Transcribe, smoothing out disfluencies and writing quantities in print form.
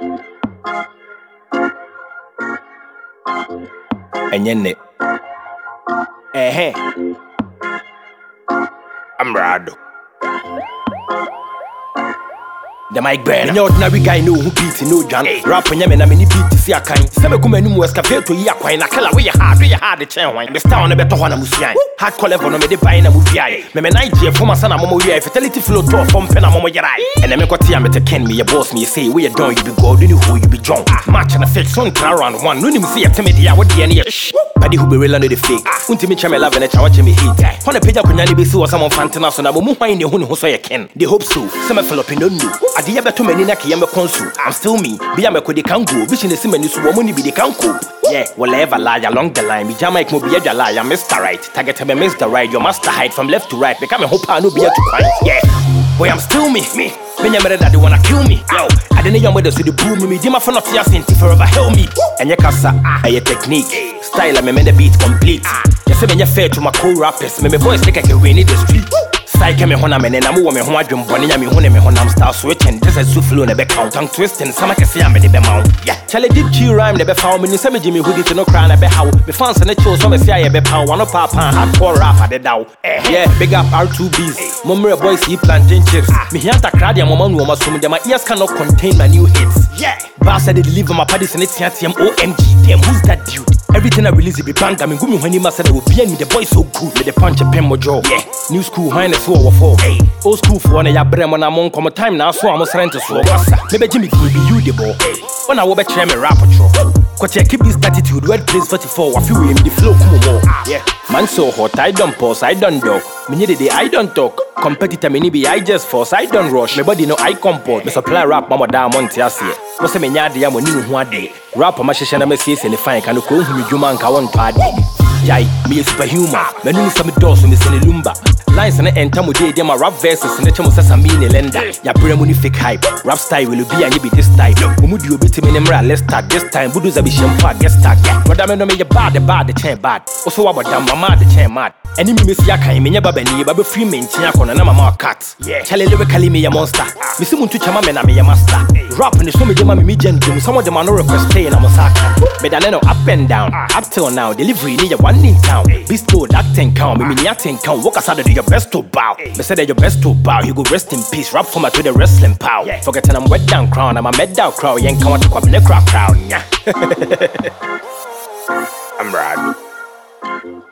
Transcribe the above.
Enyene. I'm Rado. The mic burn. Any ordinary guy know who beat no John. Rap when you many beat to see a kind. Some come and you excavate to ya quine. I call away your hard the chain wine. The star on a better one. Musian. Hard call ever no me de buy na movie. Me night here for my son. I'm a fatality flow to from pen. I'm a and I make what I'm to Ken me. Your boss me say where you done you be gold. You who you be drunk. Match and a fake son around one. No need see a timid ya what the any shh. Paddy who be real under the fake. Unti chame love and a watch me hate. On a page of Kunyani be so some fantasy. So I'm who so you can. They hope so. Some fellow pin don't know. I did ever too many naki I'm a consul. I'm still me. Be a meko de kango. Vision is many so woman be the kango. Yeah, whatever lie along the line. Be Jamaica mo be a lie. I'm Mr. Right. Target him Mr. Right. Your master hide from left to right. Become a hope I no be a to cry. Yeah. Boy, I'm still me. When you're that they wanna kill me. Yo, I didn't know whether to the boom me. Dima for not yassin to forever help me. And your casa, your technique. Style, I made the beat complete. You say when you're fair to my co-rappers. Me voice like I can win in the street. Psyche me hona men and I'm woman who I dream bonny me hone me honam style switching. This is so flow never count tongue twisting. Some can see I'm in the mount. Yeah, Charlie did key rhyme never found me. Some Jimmy who did no crown a be how. Me fans and the show some say I be pound. One of papa hardcore rap at the dow. Yeah, big up R2Bs. Mummy boys see plantain chips. Me here to crowd your mama no masum. My ears cannot contain my new hits. Yeah, Bass said they deliver my parties and it's OMG. Damn, who's that dude? Everything I release it be bang. I mean, go me when you must say will be me the boy so good. Me the punch a pen mojo. Yeah, new school highness for for. Old school for one ya brem when I'm on come time now so I'm trying to so maybe Jimmy give you the ball. When I will bet you me rap patrol. Cause you keep this attitude red place 44. I feel in the flow come more. Yeah, man so hot I don't pause I don't dog. Me need the I don't talk. Competitor me be I just force I don't rush. Me body no I comport. Me supply rap mama down monte asie. What's me nyade ya mo ni no ho ade. Rap ma hyehyɛ na me see se ne fine kan ko hu me dwuma nka won pa ade. Jai, me a superhuman. Me no some doors me send lumba. Lines and enter mo dey my rap verses and chemo sasa me ne lenda. Ya brem mo ni fake hype. Rap style will be and you be this type. Mo di obi timi ne mra let's start this time. Buduza be shempa get start. Brother me no me bad the chain bad. Also about damn mama the chain mad. Any me see akan me nya baba ni baba free me ntia kono na mama cat. Yeah, Charlie lyrically me a monster. Me see muntu chama me na me a master. Rap and so me dey me gentle. Some of them are no request pay na masaka. Me da no up and down. Up till now delivery ni ya one in town. Beast mode acting count. Me ni acting count. Walk aside do your best to bow. Me say that your best to bow. You go rest in peace. Rap format to the wrestling pow. Forgetting I'm wet down crown. I'm a med down crowd. You ain't come to quap in the crowd. I'm Rado.